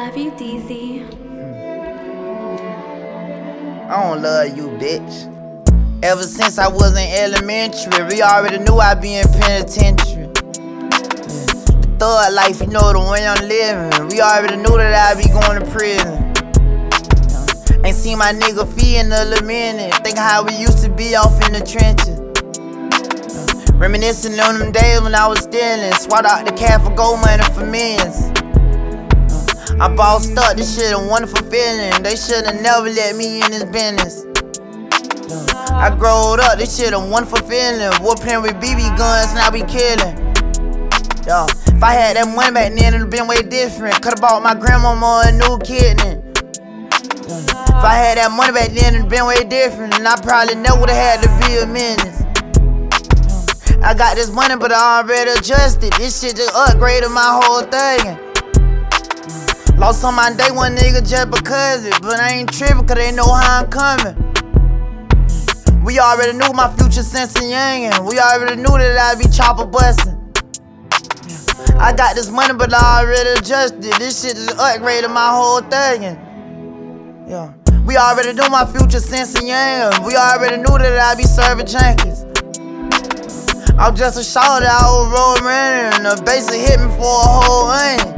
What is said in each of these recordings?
love you, DZ. I don't love you, bitch. Ever since I was in elementary, we already knew I'd be in penitentiary. The thug life, you know the way I'm living. We already knew that I'd be going to prison. Ain't seen my nigga feet in a little minute. Think how we used to be off in the trenches. Reminiscing on them days when I was stealing. Swat out the cat for gold money for millions. I bossed up, this shit a wonderful feeling. They should've never let me in this business. I growed up, this shit a wonderful feeling. Whooping with BB guns, now we killing. Yo, if I had that money back then, it'd been way different. Could've bought my grandmama a new kidney. If I had that money back then, it'd been way different. And I probably never would've had to be a menace. I got this money, but I already adjusted. This shit just upgraded my whole thing. Lost on my day one nigga just because it. But I ain't tripping cause they know how I'm coming. We already knew my future since a youngin'. We already knew that I'd be chopper bustin'. I got this money but I already adjusted. This shit just upgraded my whole thing. Yeah. We already knew my future since a youngin'. We already knew that I'd be serving junkies. I was just a shot that I was rolling running. The bass hit me for a whole onion.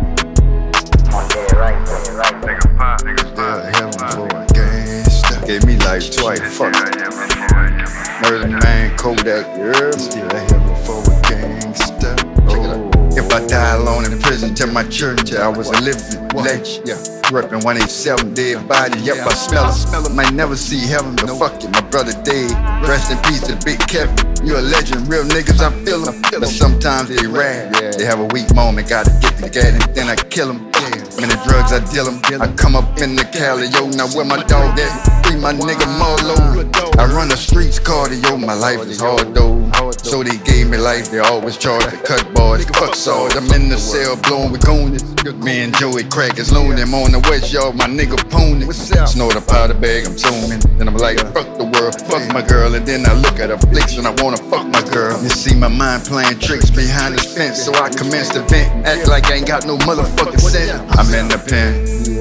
Nigga pop, heaven for a gangsta. Gave me life twice, fuck. Murder man, Kodak, you heard me? Still heaven for a gangsta. If I die alone in prison, tell my church I was a living legend. Yeah. Reppin' 187, dead body, yep, I smell it. Might never see heaven, but fuck it, my brother dead. Rest in peace to Big Kevin, you a legend. Real niggas, I feel them, but sometimes they rad. They have a weak moment, gotta get the gat and then I kill them. When the drugs I deal them, I come up in the Cali, yo, now where my dog at? Free my nigga Marlo. I run the streets cardio, my life is hard though. So they gave me life, they always charge the cut bars. Fuck saws, I'm in the cell blowing with goonies. Me and Joey crack is loaning, I'm on the west yard, my nigga pony. Snort a powder bag, I'm zooming. Then I'm like, fuck the world, fuck my girl. And then I look at her flicks and I wanna fuck my girl. You see my mind playing tricks behind this fence, so I commence to vent. Act like I ain't got no motherfucking sense. I'm in the pen.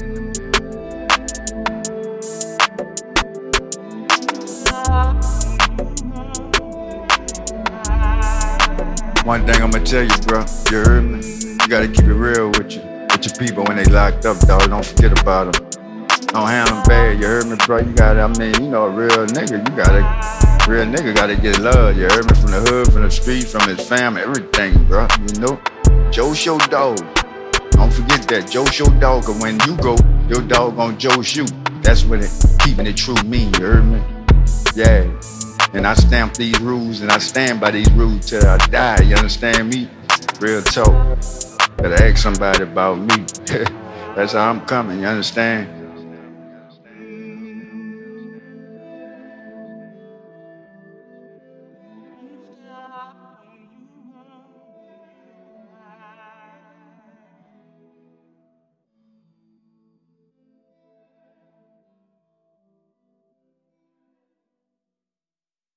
One thing I'ma tell you, bro, you heard me? You gotta keep it real with your people when they locked up, dog. Don't forget about them. Don't handle them bad, you heard me, bro? You gotta, I mean, you know, a real nigga gotta get love, you heard me? From the hood, from the street, from his family, everything, bro, you know? Joe Show Dog. Don't forget that, Joe Show Dog, cause when you go, your dog gon' Joe shoot. That's what keeping it true mean, you heard me? Yeah. And I stamp these rules and I stand by these rules till I die, you understand me? Real talk. Gotta ask somebody about me. That's how I'm coming, you understand?